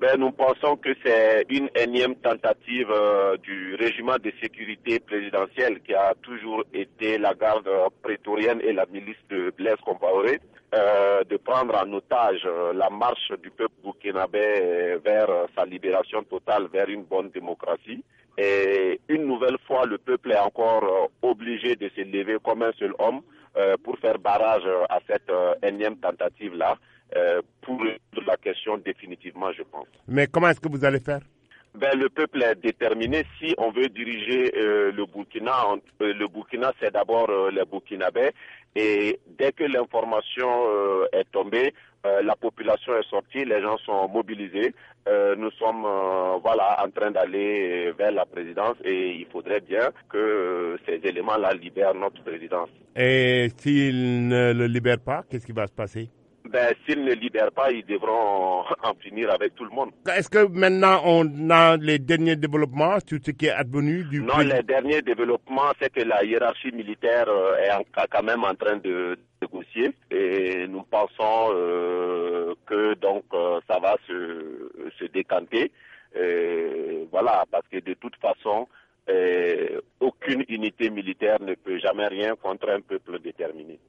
Ben, nous pensons que c'est une énième tentative du régiment de sécurité présidentielle qui a toujours été la garde prétorienne et la milice de Blaise Compaoré, de prendre en otage la marche du peuple burkinabé vers sa libération totale, vers une bonne démocratie. Et une nouvelle fois, le peuple est encore obligé de se lever comme un seul homme pour faire barrage à cette énième tentative-là. Pour résoudre la question définitivement, je pense. Mais comment est-ce que vous allez faire? Ben, le peuple est déterminé. Si on veut diriger le Burkina, c'est d'abord les Burkinabés. Et dès que l'information est tombée, la population est sortie, les gens sont mobilisés. Nous sommes en train d'aller vers la présidence et il faudrait bien que ces éléments-là libèrent notre présidence. Et s'ils ne le libèrent pas, qu'est-ce qui va se passer? Ben, s'ils ne libèrent pas, ils devront en finir avec tout le monde. Est-ce que maintenant on a les derniers développements sur ce qui est advenu du Non, les derniers développements, c'est que la hiérarchie militaire est quand même en train de négocier et nous pensons que donc ça va se décanter. Parce que de toute façon, aucune unité militaire ne peut jamais rien contre un peuple déterminé.